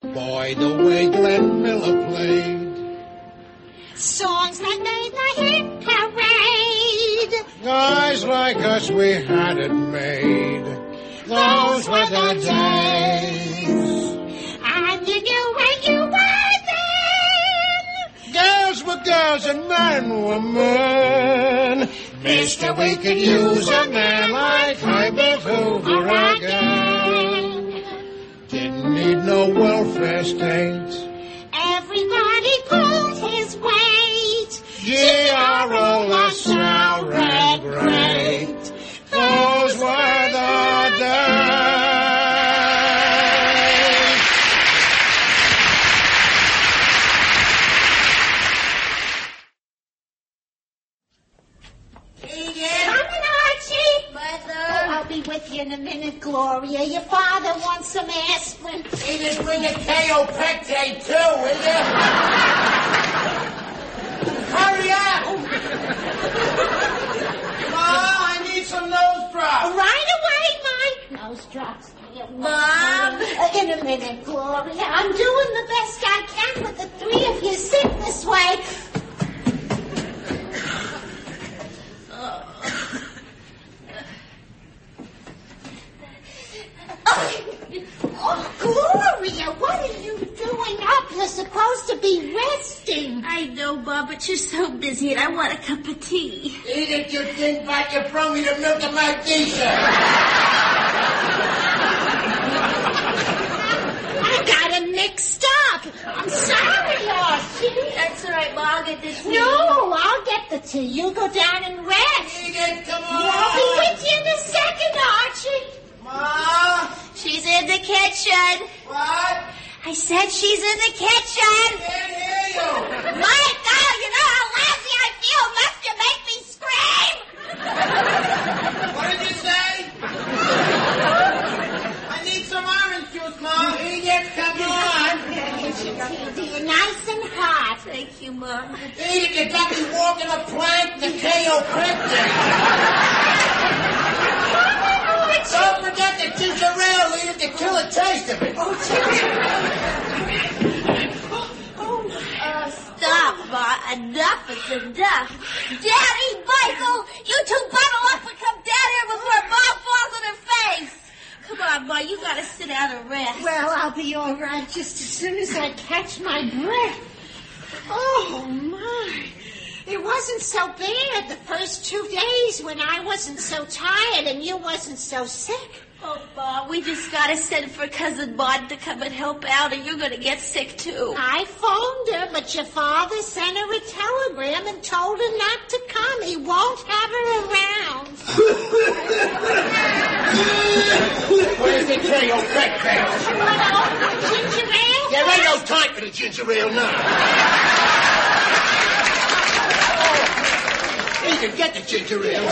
Boy, the way Glenn Miller played. Songs that made the hit parade. Guys like us, we had it made. Those were the days. And you knew where you were then. Girls were girls and men were men. Mister, we could use a man like Herbert Hoover again. Didn't need no welfare state. Everybody pulled his weight. G.R.O. LaSalle ran great. Those were the days. Coming, Archie. Mother. Oh, I'll be with you in a minute, Gloria. Your father wants some aspirin. Edith, bring a K.O. Pectate, too, will you? Hurry up! Ma, I need some nose drops. Right away, Mike. Nose drops. Mom. In a minute, Gloria. I'm doing the best I can with the three of you. Sit this way. Oh, Gloria, what are you doing up? You're supposed to be resting. I know, Bob, but you're so busy and I want a cup of tea. Edith, you think back, you brought me the milk of magnesia. I got it mixed up. I'm sorry, Archie. That's all right, Mom. I'll get the tea. No, I'll get the tea. You go down and rest. Edith, come on. I'll be with you in a second, Archie. Ma? She's in the kitchen. What? I said she's in the kitchen. Can't hear you. Mike, oh, you know how lousy I feel. Must you make me scream? What did you say? I need some orange juice, Ma. Edith, come on. You're nice and hot. Thank you, Mom. Edith, you got me walking a plank in the K.O. Pectate. Don't forget the ginger ale, Edith, to kill the taste of it. Stop, Ma. Enough is enough. Daddy, Michael, you two bundle up and come down here before Mom falls on her face. Come on, Ma, you gotta sit down and rest. Well, I'll be all right just as soon as I catch my breath. Oh, my. It wasn't so bad the first 2 days when I wasn't so tired and you wasn't so sick. Oh, Ma, we just gotta send for Cousin Maud to come and help out, or you're gonna get sick, too. I phoned her, but your father sent her a telegram and told her not to come. He won't have her around. Where's the K.O. Pectate? Ginger ale? There ain't no time for the ginger ale now. Edith, get the ginger ale.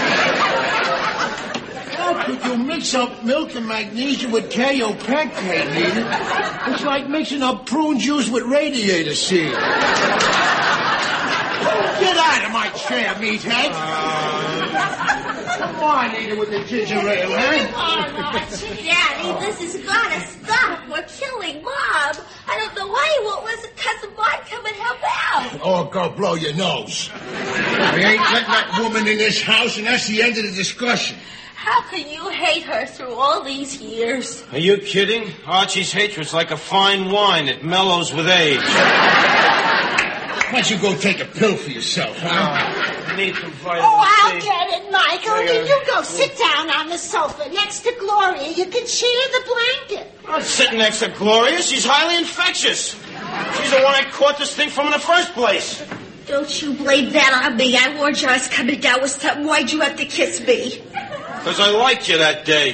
How could you mix up milk and magnesia with K.O. Pectate, Edith? It's like mixing up prune juice with radiator seed. Get out of my chair, meathead. Come on, Edith, with the ginger ale, huh? Daddy, this has gotta stop. We're killing Mom. I don't know why you won't listen Cousin Maud come and help out. Oh, go blow your nose. We ain't letting that woman in this house, and that's the end of the discussion. How can you hate her through all these years? Are you kidding? Archie's hatred's like a fine wine. It mellows with age. Why don't you go take a pill for yourself, huh? I need some vitamin Oh, I'll C. get it, Michael. You go sit down on the sofa next to Gloria. You can share the blanket. I'm not sitting next to Gloria. She's highly infectious. She's the one I caught this thing from in the first place. Don't you blame that on me. I warned you I was coming down with something. Why'd you have to kiss me? Because I liked you that day.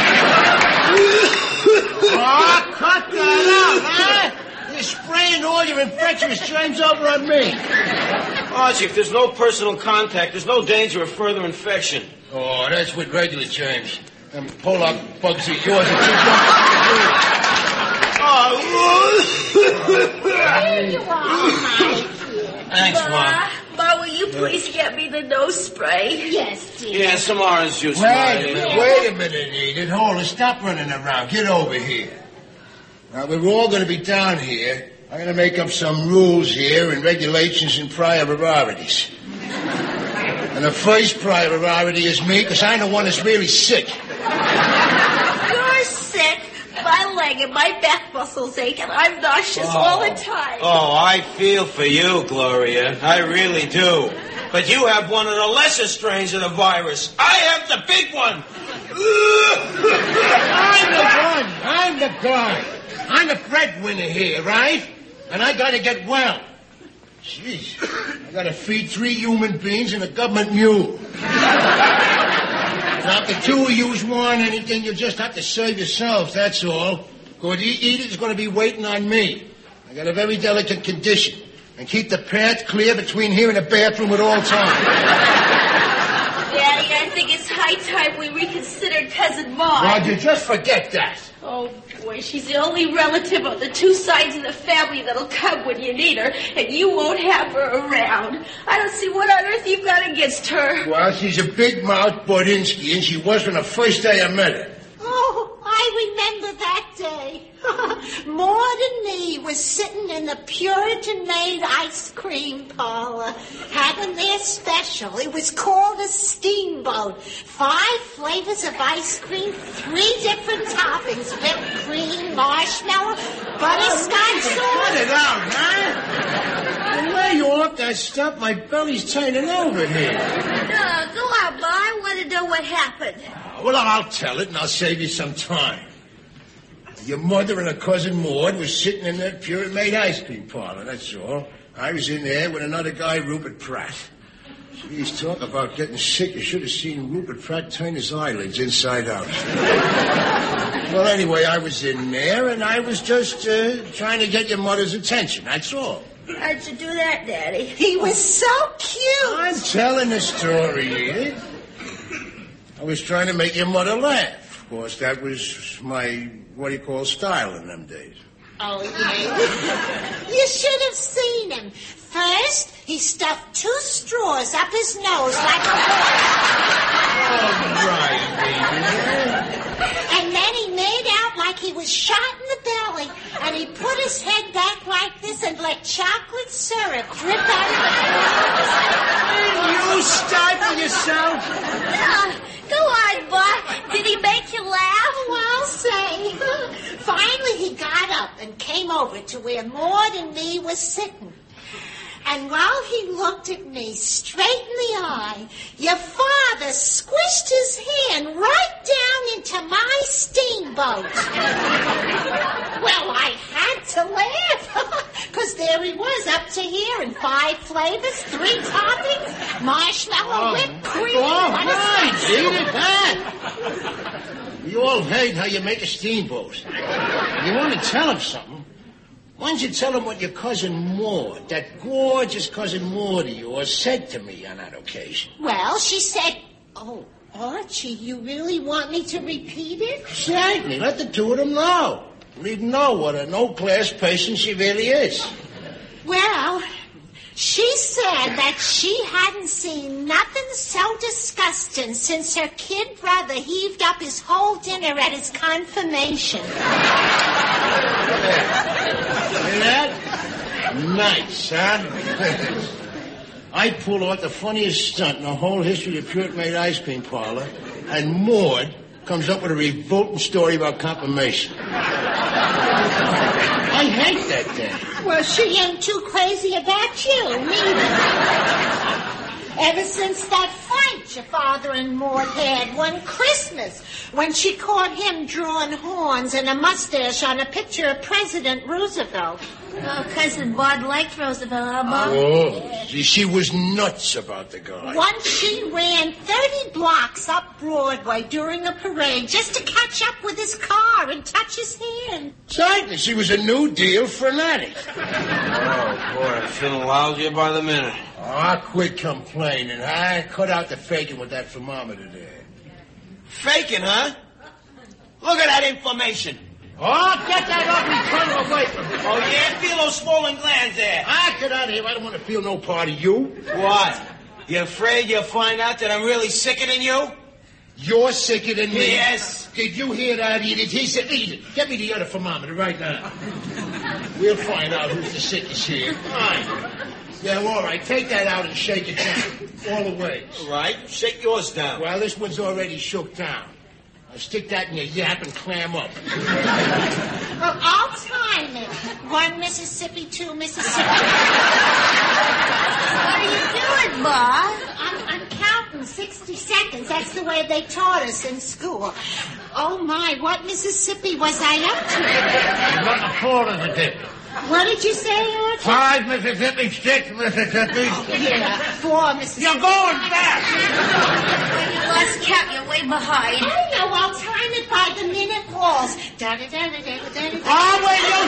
Oh, cut that out, huh? You're spraying all your infectious germs over on me. Archie, if there's no personal contact, there's no danger of further infection. Oh, that's with regular germs. Them pull-up bugs of yours are too There you are, Mike. Thanks, Mom. Ma, will you please get me the nose spray? Yes, dear. Yeah, some orange juice. Wait a minute, Edith. Hold it. Stop running around. Get over here. Now, we're all going to be down here. I'm going to make up some rules here and regulations and priorities. And the first priority is me, because I'm the one that's really sick. You're sick. My leg and my back muscles ache, and I'm nauseous all the time. Oh, I feel for you, Gloria. I really do. But you have one of the lesser strains of the virus. I have the big one. I'm the guy. I'm the breadwinner here, right? And I got to get well. Jeez, I got to feed 3 human beings and a government mule. Now, if the two of yous want anything, you just have to serve yourselves, that's all. Because Edith's going to be waiting on me. I got a very delicate condition. And keep the path clear between here and the bathroom at all times. Daddy, I think it's high time we reconsidered Cousin Maud. Roger, just forget that. Oh, boy, she's the only relative on the 2 sides of the family that'll come when you need her, and you won't have her around. I don't see what on earth you've got against her. Well, she's a big-mouthed Bodinsky, and she was from the first day I met her. Oh, I remember that day. Maud and me was sitting in the Puritan-made ice cream parlor, having their special. It was called a steamboat. 5 flavors of ice cream, 3 different toppings, whipped cream, marshmallow, butterscotch sauce. Cut it out, huh? The way you off that stuff, my belly's turning over here. No, go on, Ma. I want to know what happened. Well, I'll tell it, and I'll save you some time. Your mother and her cousin Maud was sitting in that Puritan-made ice cream parlor, that's all. I was in there with another guy, Rupert Pratt. Jeez, talk about getting sick. You should have seen Rupert Pratt turn his eyelids inside out. Well, anyway, I was in there, and I was just trying to get your mother's attention, that's all. How'd you do that, Daddy? He was so cute. I'm telling the story, Edith. I was trying to make your mother laugh. Of course, that was my, style in them days. Oh, yeah. You should have seen him. First, he stuffed 2 straws up his nose like a horse. All right, baby. And then he made out like he was shot in the belly. And he put his head back like this and let chocolate syrup drip out of his nose. You stifle yourself. Go on, Ma. Did he make you laugh? Oh, I'll say. Finally, he got up and came over to where Maud and me were sitting. And while he looked at me straight in the eye, your father squished his hand right down into my steamboat. Well, I had to laugh, because there he was up to here in 5 flavors, 3 toppings, marshmallow, whipped cream. All right, Edith, huh? You all heard how you make a steamboat. You want to tell him something? Why don't you tell him what your cousin Maud, that gorgeous cousin Maud of yours, said to me on that occasion? Well, she said, oh, Archie, you really want me to repeat it? Certainly. Let the 2 of them know. Leave them know what a no-class person she really is. Well, she said that she hadn't seen nothing so disgusting since her kid brother heaved up his whole dinner at his confirmation. Hear that? Nice, huh? I pulled out the funniest stunt in the whole history of the Puritan-made ice cream parlor, and Maud comes up with a revolting story about confirmation. I hate that thing. Well, she ain't too crazy about you, neither. Ever since that fight your father and Maud had one Christmas, when she caught him drawing horns and a mustache on a picture of President Roosevelt. Oh, Cousin Maud liked Roosevelt, huh, Mom? Oh, she was nuts about the guy. Once she ran 30 blocks up Broadway during a parade just to catch up with his car and touch his hand. Certainly, she was a New Deal fanatic. Oh, boy, I'm feeling lousier by the minute. Oh, quit complaining, huh? Cut out the faking with that thermometer there. Faking, huh? Look at that information. Oh, get that ugly color away from me. Oh, yeah? Feel those swollen glands there. Get out of here. I don't want to feel no part of you. What? You afraid you'll find out that I'm really sicker than you? You're sicker than me. Yes. Did you hear that, Edith? He said, Edith, get me the other thermometer right now. We'll find out who's the sickest here. Fine. Yeah, all right. Take that out and shake it down. All the way. All right. Shake yours down. Well, this one's already shook down. Now stick that in your yap and clam up. Well, I'll time it. 1 Mississippi, 2 Mississippi. What are you doing, Ma? I'm counting 60 seconds. That's the way they taught us in school. Oh, my, what Mississippi was I up to? I'm not a 4 Mississippi. What did you say, Archie? 5 Mississippi, 6 Mississippi. Yeah, 4 Mississippi. You're going fast. When you lost count, you're way behind. I know, I'll time it by the minute walls. Da-da-da-da-da-da-da-da. Oh, will you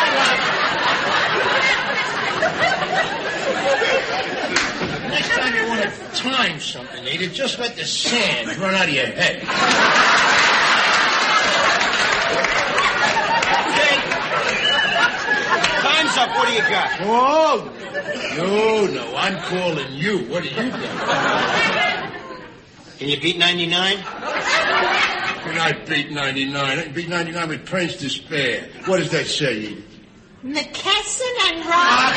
shut up? Next time you want to time something, Edith, just let the sand run out of your head. Time's up. What do you got? Oh, no, I'm calling you. What do you got? Can you beat 99? Can I beat 99? I can beat 99 with Prince Despair. What does that say, Edith? McKesson and Rob.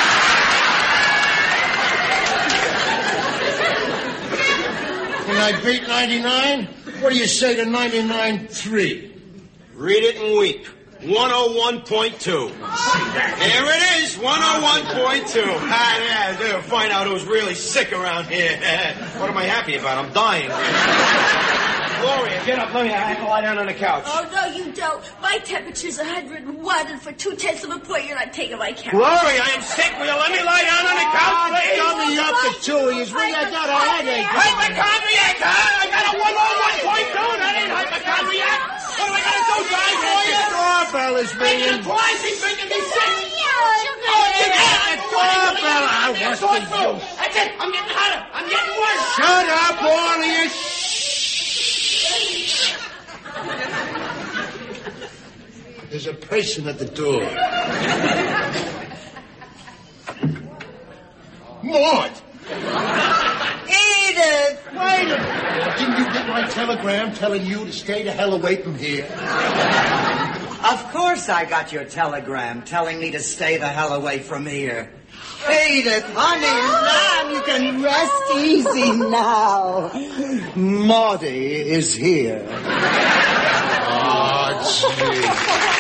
Can I beat 99? What do you say to 99.3? Read it and weep. 101.2. There it is, 101.2. Yeah, find out who's really sick around here. What am I happy about? I'm dying. Gloria, get up. Let me. I have to lie down on the couch. Oh, no, you don't. My temperature's 101, and for 2/10 of a point, you're not taking my couch. Gloria, I am sick. Will you let me lie down on the couch, please? Dummy up the two of you. Really, I got a headache. Hypochondriac, huh? I got a 101.2. That ain't hypochondriac. What am I going to do, die for you? The doorbell is ringing. Twice he's making me sick. The doorbell. I was the you. That's it. I'm getting hotter. I'm getting worse. Shut up, all of you. There's a person at the door. Maud! Edith! Wait a minute. Didn't you get my telegram telling you to stay the hell away from here? Of course I got your telegram telling me to stay the hell away from here. Edith, honey, now you can rest easy now. Maudie is here. Oh, gee.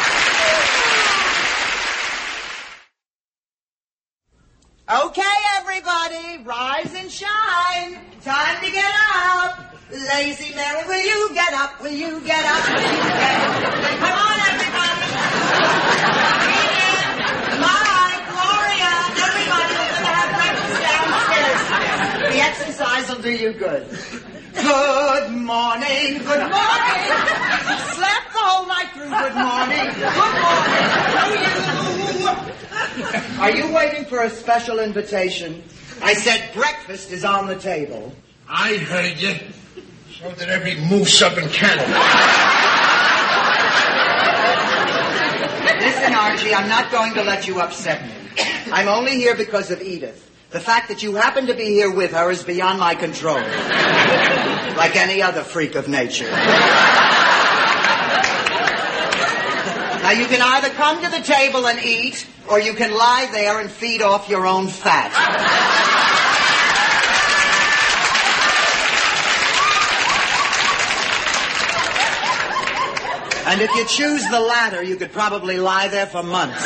Okay, everybody, rise and shine. Time to get up. Lazy Mary, will you get up? Will you get up? Will you get up? Come on, everybody. Edith, Mike, Gloria, everybody, we're going to have breakfast downstairs. The exercise will do you good. Good morning, good morning. Slept the whole night through. Good morning, good morning. Are you waiting for a special invitation? I said breakfast is on the table. I heard you. So did every moose up in Canada. Listen, Archie, I'm not going to let you upset me. I'm only here because of Edith. The fact that you happen to be here with her is beyond my control. Like any other freak of nature. Now, you can either come to the table and eat, or you can lie there and feed off your own fat. And if you choose the latter, you could probably lie there for months.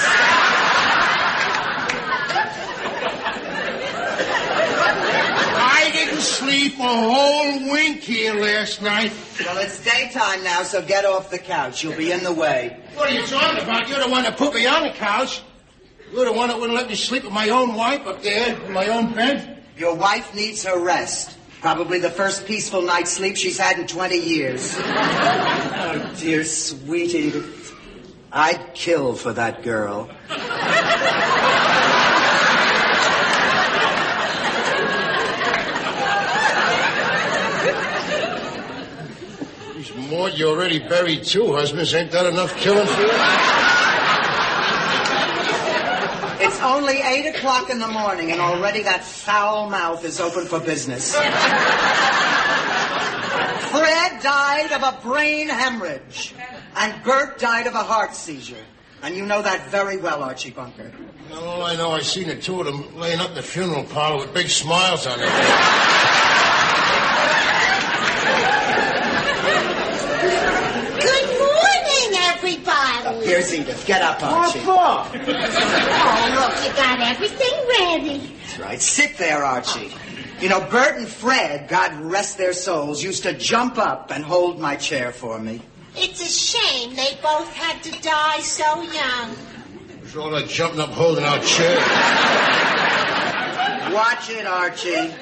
I didn't sleep a whole wink here last night. Well, it's daytime now, so get off the couch. You'll be in the way. What are you talking about? You're the one that put me on the couch. You're the one that wouldn't let me sleep with my own wife up there in my own bed. Your wife needs her rest. Probably the first peaceful night's sleep she's had in 20 years. Oh, dear sweet Edith. I'd kill for that girl. Maud, you already buried 2 husbands. Ain't that enough killing for you? It's only 8 o'clock in the morning, and already that foul mouth is open for business. Fred died of a brain hemorrhage. And Bert died of a heart seizure. And you know that very well, Archie Bunker. Well, all I know, I seen the two of them laying up in the funeral parlor with big smiles on their faces. Good morning, everybody. Here's Edith. Get up, Archie. Oh, look, you got everything ready. That's right. Sit there, Archie. You know, Bert and Fred, God rest their souls, used to jump up and hold my chair for me. It's a shame they both had to die so young. What's all that jumping up holding our chair? Watch it, Archie.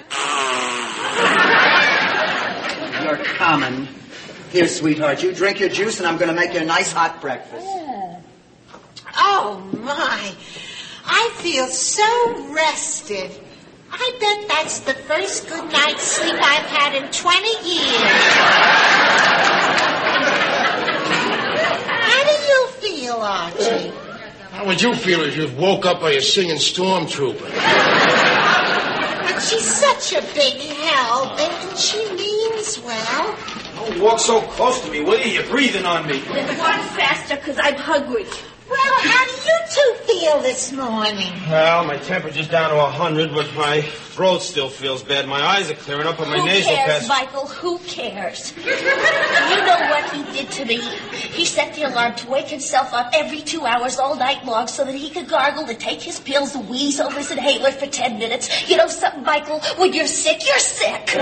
You're common. Here, sweetheart, you drink your juice and I'm going to make you a nice hot breakfast. Oh, my. I feel so rested. I bet that's the first good night's sleep I've had in 20 years. How do you feel, Archie? How would you feel if you woke up by a singing stormtrooper? But she's such a big help, and she means well. Don't walk so close to me, will you? You're breathing on me. Then walk faster, because I'm hungry. Well, how do you two feel this morning? Well, my temperature's down to 100, but my throat still feels bad. My eyes are clearing up, and my nasal Who cares, passage... Michael? Who cares? You know what he did to me? He set the alarm to wake himself up every 2 hours all night long so that he could gargle and take his pills, the wheeze, overs, and Haler for 10 minutes. You know something, Michael? When you're sick, you're sick.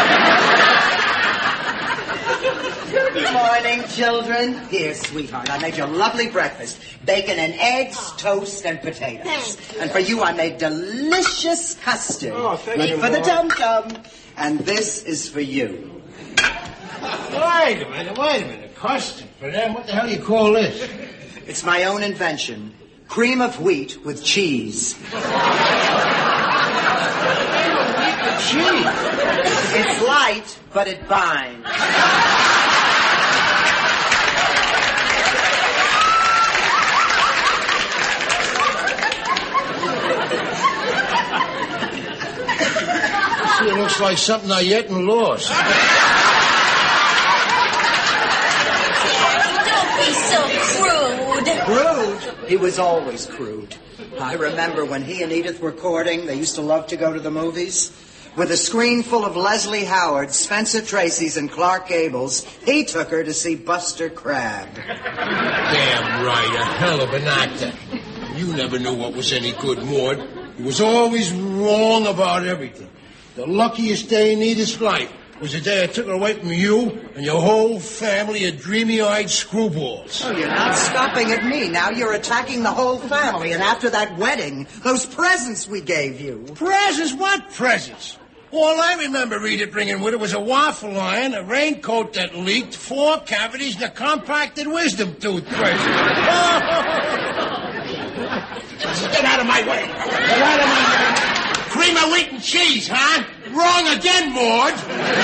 Good morning, children. Here, sweetheart, I made you a lovely breakfast. Bacon and eggs, toast, and potatoes. Thank you. And for you, I made delicious custard. Oh, thank Ready you, for the Mom. dum-dum. And this is for you. Wait a minute. Custard for them? What the hell do you call this? It's my own invention. Cream of wheat with cheese. Cheese. It's light, but it binds. It looks like something I yet and lost. Don't be so crude. Crude? He was always crude. I remember when he and Edith were courting, they used to love to go to the movies. With a screen full of Leslie Howard, Spencer Tracy's, and Clark Gable's, he took her to see Buster Crabbe. Damn right, a hell of an actor. You never knew what was any good, Maud. He was always wrong about everything. The luckiest day in Edith's life was the day I took her away from you and your whole family of dreamy-eyed screwballs. Oh, you're not stopping at me. Now you're attacking the whole family. And after that wedding, those presents we gave you. Presents? What presents? All I remember Edith bringing with her was a waffle iron, a raincoat that leaked, 4 cavities, and a compacted wisdom toothbrush. Get out of my way. Get out of my way. Cream of wheat and cheese, huh? Wrong again, Maud.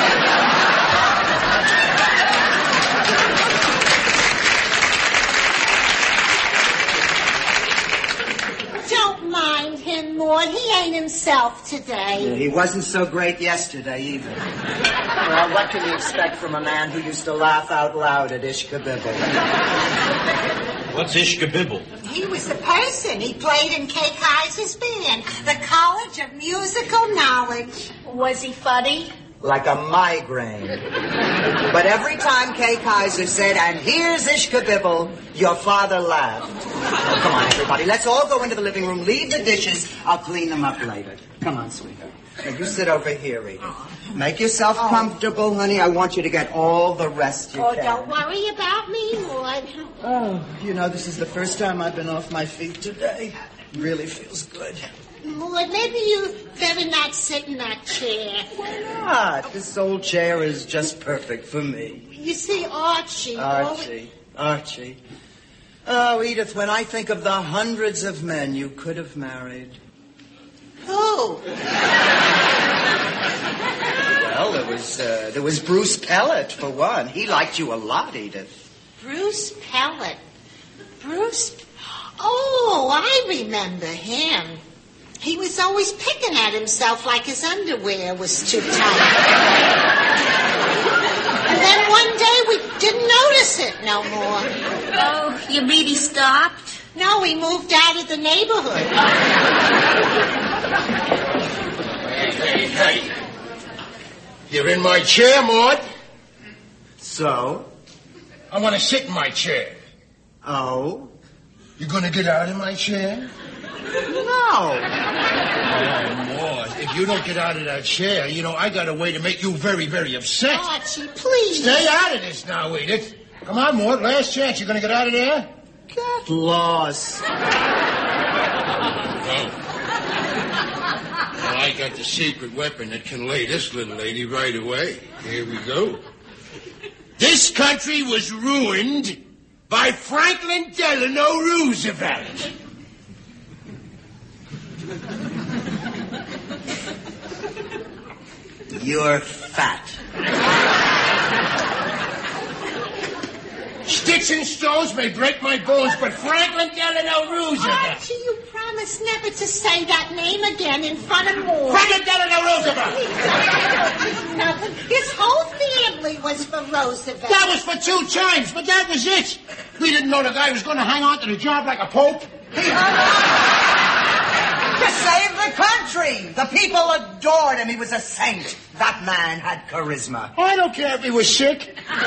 Don't mind him, Maud. He ain't himself today. He wasn't so great yesterday, either. Well, what can you expect from a man who used to laugh out loud at Ishkabibble? What's Ishkabibble? He was the person. He played in Kay Kaiser's band, the College of Musical Knowledge. Was he funny? Like a migraine. But every time Kay Kaiser said, and here's Ishkabibble, your father laughed. Oh, come on, everybody. Let's all go into the living room. Leave the dishes. I'll clean them up later. Come on, sweetheart. Now, you sit over here, Edith. Make yourself comfortable, honey. I want you to get all the rest you Oh, can. don't worry about me, Maud. Oh, you know, this is the first time I've been off my feet today. It really feels good. Maud, maybe you better not sit in that chair. Why not? This old chair is just perfect for me. You see, Archie. Archie. Oh, Edith, when I think of the hundreds of men you could have married. Who? Well, there was Bruce Pellet, for one. He liked you a lot, Edith. Bruce Pellet. Bruce? Oh, I remember him. He was always picking at himself like his underwear was too tight. then one day we didn't notice it no more. Oh, you mean he stopped? No, we moved out of the neighborhood. Hey. You're in my chair, Maud. So? I want to sit in my chair. Oh? You going to get out of my chair? No. Oh, Maud, if you don't get out of that chair, I got a way to make you very, very upset. Archie, please. Stay out of this now, Edith. Come on, Maud, last chance. You going to get out of there? Get lost. Well, I got the secret weapon that can lay this little lady right away. Here we go. This country was ruined by Franklin Delano Roosevelt. You're fat. Sticks and stones may break my bones, but Franklin Delano Roosevelt. Archie, you promised never to say that name again in front of Maud. Franklin Delano Roosevelt. Nothing. His whole family was for Roosevelt. That was for 2 times, but that was it. We didn't know the guy was going to hang on to the job like a pope. To save the country. The people adored him. He was a saint. That man had charisma. I don't care if he was sick.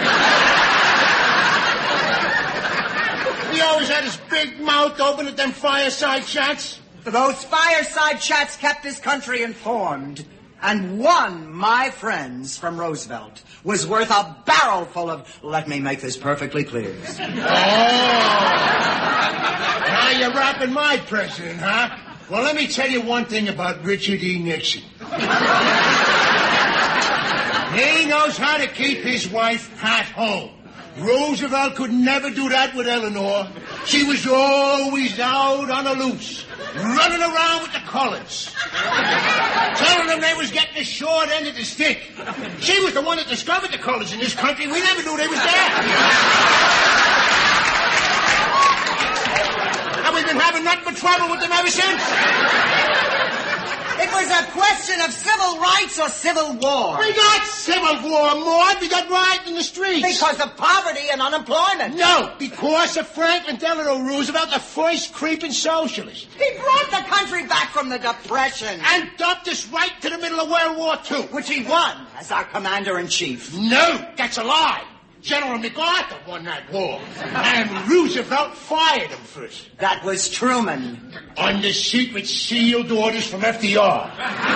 He always had his big mouth open at them fireside chats. Those fireside chats kept this country informed. And one, my friends, from Roosevelt, was worth a barrel full of... Let me make this perfectly clear. Oh. Now you're rapping my president, huh? Well, let me tell you one thing about Richard E. Nixon. He knows how to keep his wife at home. Roosevelt could never do that with Eleanor. She was always out on the loose, running around with the colors, telling them they was getting the short end of the stick. She was the one that discovered the colors in this country. We never knew they was there. And we've been having nothing but trouble with them ever since. It was a question of civil rights or civil war. We got civil war, Maud. We got rioting in the streets. Because of poverty and unemployment. No, because of Franklin Delano Roosevelt, the first creeping socialist. He brought the country back from the Depression. And dumped us right to the middle of World War II. Which he won as our commander-in-chief. No, that's a lie. General MacArthur won that war. And Roosevelt fired him first. That was Truman. Under secret sealed orders from FDR. Oh,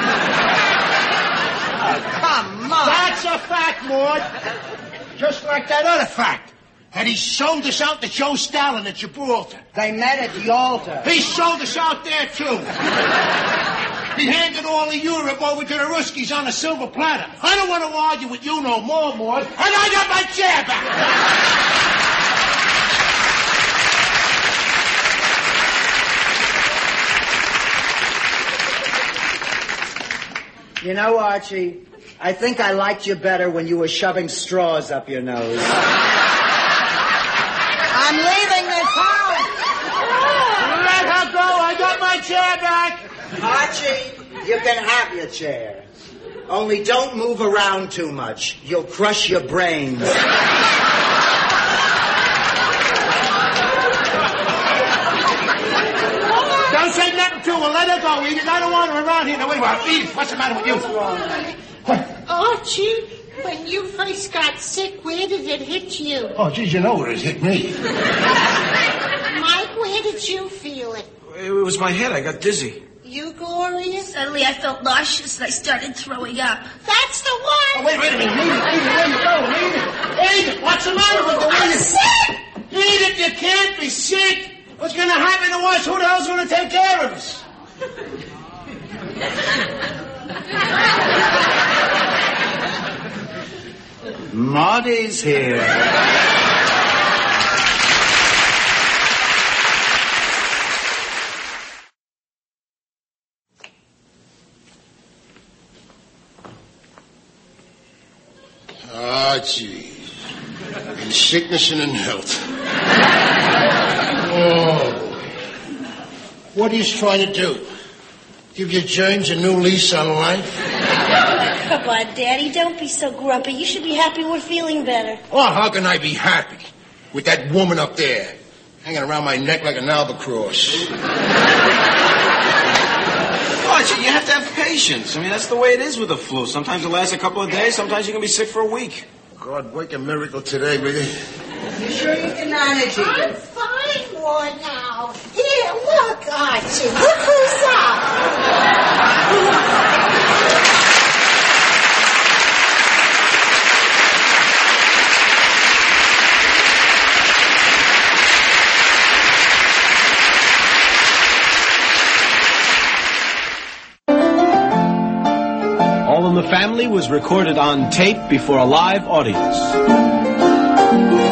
come on. That's a fact, Maud. Just like that other fact. And he sold us out to Joe Stalin at Gibraltar. They met at Yalta. He sold us out there, too. He handed all of Europe over to the Ruskies on a silver platter. I don't want to argue with you no more, Maud. And I got my chair back. You know, Archie, I think I liked you better when you were shoving straws up your nose. I'm leaving this house. Let her go. I got my chair back. Archie, you can have your chair. Only don't move around too much. You'll crush your brains. Don't say nothing to her. Let her go, Edith. I don't want her around here. Now, wait a minute. Edith, what's the matter with you? Archie, when you first got sick, where did it hit you? Oh, geez, you know where it hit me. Mike, where did you feel it? It was my head. I got dizzy. You, Gloria? Suddenly I felt nauseous and I started throwing up. That's the one! Oh, wait a minute. Edith, where you go? Edith, what's the matter with you? I'm sick! Edith, you can't be sick. What's going to happen to us? Who the hell's going to take care of us? Marty's here. Ah, gee. In sickness and in health. Oh. What are you trying to do? Give your germs a new lease on life? Come on, Daddy, don't be so grumpy. You should be happy we're feeling better. Well, how can I be happy with that woman up there hanging around my neck like an albatross? What? You have to have patience. I mean, that's the way it is with the flu. Sometimes it lasts a couple of days. Sometimes you can be sick for a week. God, work a miracle today, will you? You sure you can manage it? I'm fine, Ward, now. Here, look, Archie. Look who's up. All in the Family was recorded on tape before a live audience.